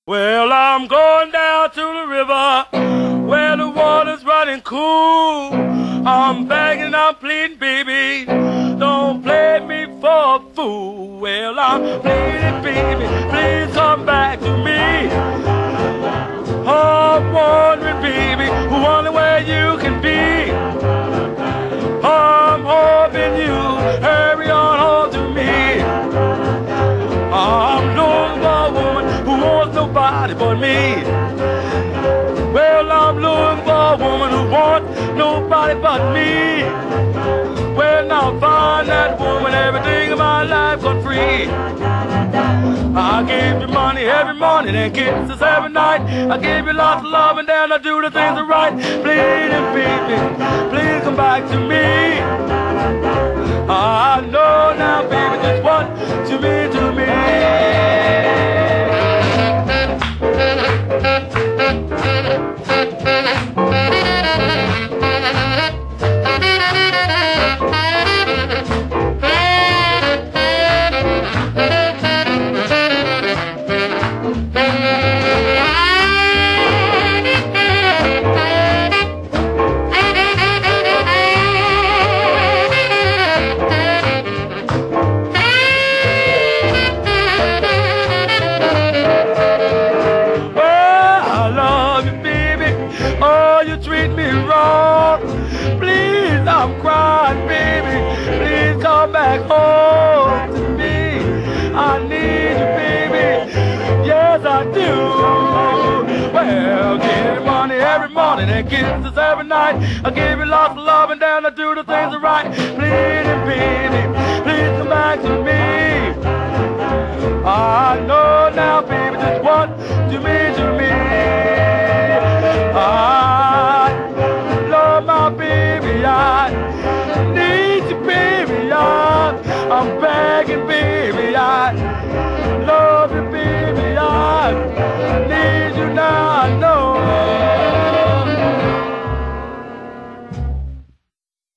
Well, I'm going down to the river where the water's running cool. I'm begging, I'm pleading, baby, don't play me for a fool. Well, I'm pleading, baby, please come back to me. I'm wondering, baby, wondering where you can be. I'm hoping you hurry on home to me. I'm looking for a woman who wants nobody but me. Well, I'm looking for a woman who wants nobody but me. Well, now find that woman, everything in my life gone free. I gave you money every morning and kisses every night. I gave you lots of love and then I do the things right. Pleading, baby, please come back to me. I know now, baby, just what you mean to me. I'm crying, baby, please come back home to me. I need you, baby, yes I do. Well, give me money every morning and kisses every night. I give you lots of love and then I do the things right. Pleading, baby, please come back to me. I know now, baby,